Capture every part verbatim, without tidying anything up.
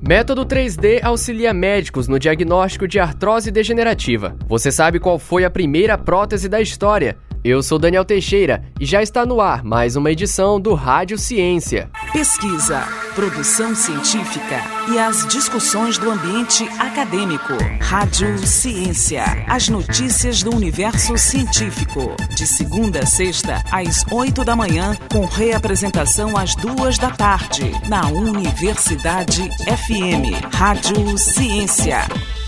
Método três D auxilia médicos no diagnóstico de artrose degenerativa. Você sabe qual foi a primeira prótese da história? Eu sou Daniel Teixeira e já está no ar mais uma edição do Rádio Ciência. Pesquisa, produção científica e as discussões do ambiente acadêmico. Rádio Ciência, as notícias do universo científico. De segunda a sexta, às oito da manhã, com reapresentação às duas da tarde, na Universidade F M. Rádio Ciência.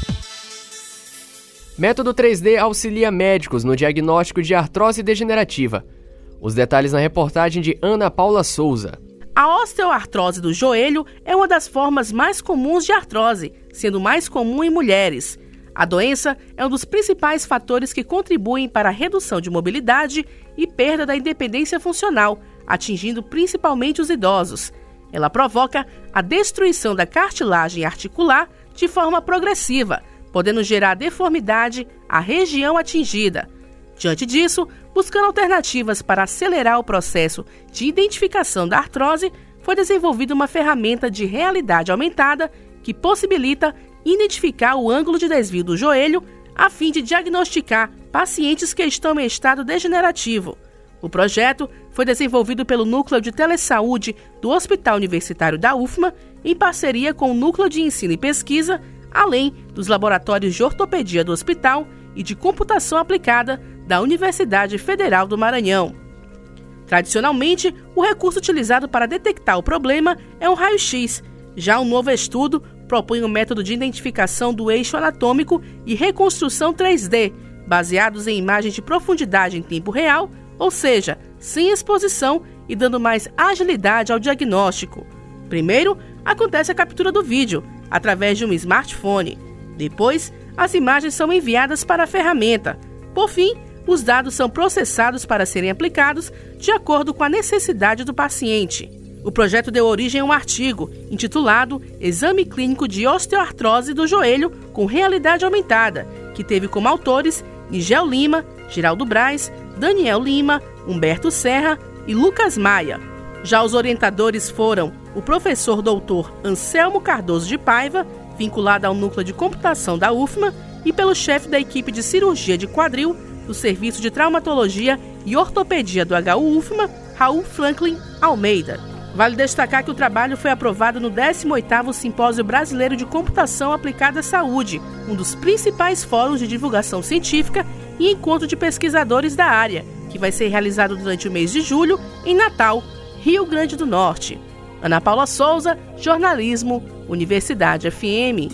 Método três D auxilia médicos no diagnóstico de artrose degenerativa. Os detalhes na reportagem de Ana Paula Souza. A osteoartrose do joelho é uma das formas mais comuns de artrose, sendo mais comum em mulheres. A doença é um dos principais fatores que contribuem para a redução de mobilidade e perda da independência funcional, atingindo principalmente os idosos. Ela provoca a destruição da cartilagem articular de forma progressiva, podendo gerar deformidade à região atingida. Diante disso, buscando alternativas para acelerar o processo de identificação da artrose, foi desenvolvida uma ferramenta de realidade aumentada que possibilita identificar o ângulo de desvio do joelho a fim de diagnosticar pacientes que estão em estado degenerativo. O projeto foi desenvolvido pelo Núcleo de Telesaúde do Hospital Universitário da U F M A, em parceria com o Núcleo de Ensino e Pesquisa, além dos laboratórios de ortopedia do hospital e de computação aplicada da Universidade Federal do Maranhão. Tradicionalmente, o recurso utilizado para detectar o problema é um raio-x. Já um novo estudo propõe um método de identificação do eixo anatômico e reconstrução três D, baseados em imagens de profundidade em tempo real, ou seja, sem exposição e dando mais agilidade ao diagnóstico. Primeiro, acontece a captura do vídeo, através de um smartphone. Depois, as imagens são enviadas para a ferramenta. Por fim, os dados são processados para serem aplicados de acordo com a necessidade do paciente. O projeto deu origem a um artigo intitulado Exame Clínico de Osteoartrose do Joelho com Realidade Aumentada, que teve como autores Nigel Lima, Geraldo Braz, Daniel Lima, Humberto Serra e Lucas Maia. Já os orientadores foram o professor doutor Anselmo Cardoso de Paiva, vinculado ao Núcleo de Computação da U F M A, e pelo chefe da equipe de cirurgia de quadril do Serviço de Traumatologia e Ortopedia do H U U F M A, Raul Franklin Almeida. Vale destacar que o trabalho foi aprovado no décimo oitavo Simpósio Brasileiro de Computação Aplicada à Saúde, um dos principais fóruns de divulgação científica e encontro de pesquisadores da área, que vai ser realizado durante o mês de julho em Natal, Rio Grande do Norte. Ana Paula Souza, Jornalismo, Universidade F M.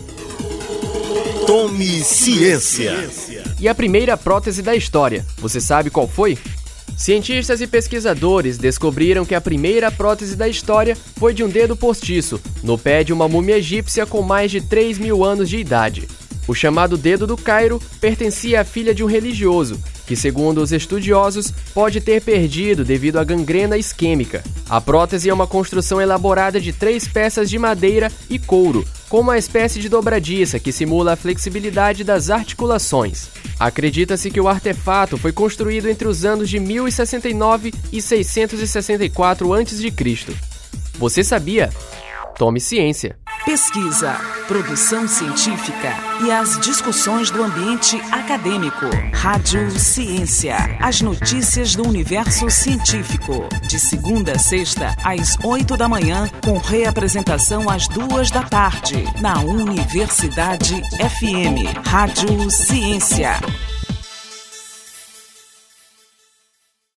Tome Ciência. E a primeira prótese da história, você sabe qual foi? Cientistas e pesquisadores descobriram que a primeira prótese da história foi de um dedo postiço, no pé de uma múmia egípcia com mais de três mil anos de idade. O chamado dedo do Cairo pertencia à filha de um religioso, que, segundo os estudiosos, pode ter perdido devido à gangrena isquêmica. A prótese é uma construção elaborada de três peças de madeira e couro, com uma espécie de dobradiça que simula a flexibilidade das articulações. Acredita-se que o artefato foi construído entre os anos de mil e sessenta e nove e seiscentos e sessenta e quatro antes de Cristo. Você sabia? Tome ciência. Pesquisa, produção científica e as discussões do ambiente acadêmico. Rádio Ciência, as notícias do universo científico. De segunda a sexta, às oito da manhã, com reapresentação às duas da tarde, na Universidade F M. Rádio Ciência.